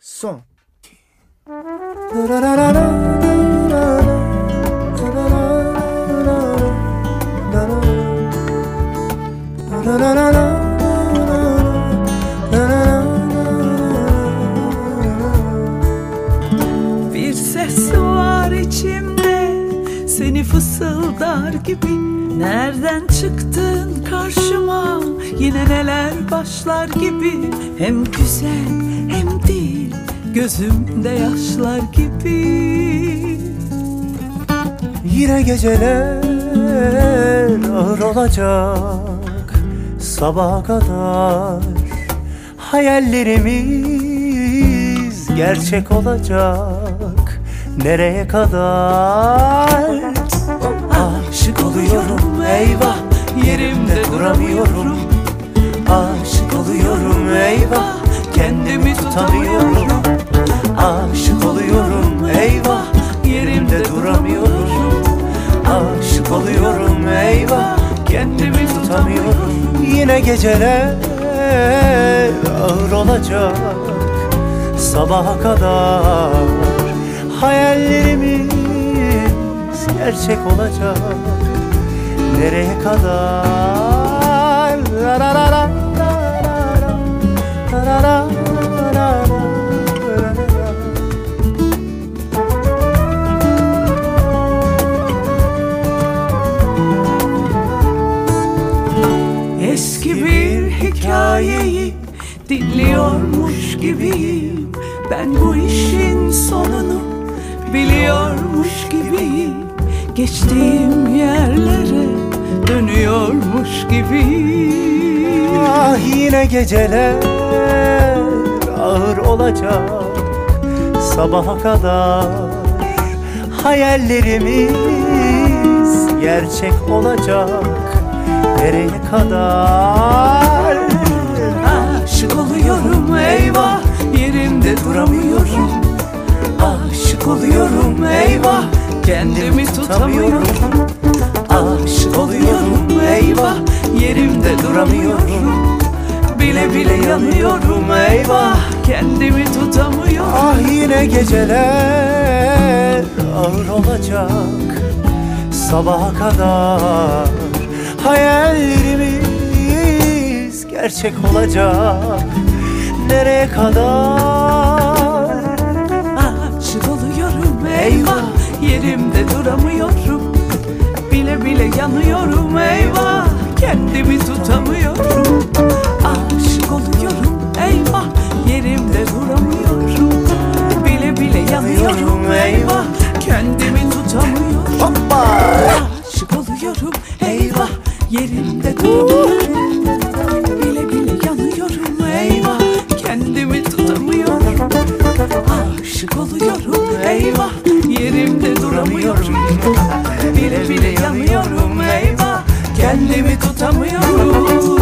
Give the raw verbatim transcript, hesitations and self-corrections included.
Son. Bir ses var içimde, seni fısıldar gibi. Nereden çıktın karşıma, yine neler başlar gibi. Hem güzel hem değil, gözümde yaşlar gibi. Yine geceler ağır olacak sabaha kadar. Hayallerimiz gerçek olacak nereye kadar? Aşık oluyorum eyvah, yerimde duramıyorum. Aşık oluyorum eyvah, kendimi tutamıyorum. Aşık oluyorum eyvah, yerimde duramıyorum. Aşık oluyorum eyvah, kendimi tutamıyorum. Yine geceler ağır olacak sabaha kadar. Hayallerimiz gerçek olacak nereye kadar? La la la la la la la la. Eski bir hikayeyi dinliyormuş gibiyim. Ben bu işin sonunu biliyormuş gibiyim. Geçtiğim yerlere dönüyormuş gibiyim. Ah yine geceler ağır olacak sabaha kadar. Hayallerimiz gerçek olacak nereye kadar? Aşık oluyorum eyvah, yerimde duramıyorum. Aşık oluyorum eyvah, kendimi tutamıyorum. Aşık oluyorum eyvah, yerimde duramıyorum. Bile bile yanıyorum eyvah, kendimi tutamıyorum. Ah yine geceler ağır olacak sabaha kadar. Hayallerimiz gerçek olacak nereye kadar? Aşık oluyorum eyvah, yerimde duramıyorum. Bile bile yanıyorum eyvah, kendimi tutamıyorum. Aşık oluyorum eyvah, yerimde duramıyorum. Bile bile yanıyorum eyvah, kendimi tutamıyorum. Hoppa! Aşık oluyorum eyvah, yerimde duramıyorum. Bile bile yanıyorum eyvah, kendimi tutamıyorum. Aşık oluyorum eyvah, yerimde duramıyorum. Bile bile yanıyorum eyvah, kendimi tutamıyorum.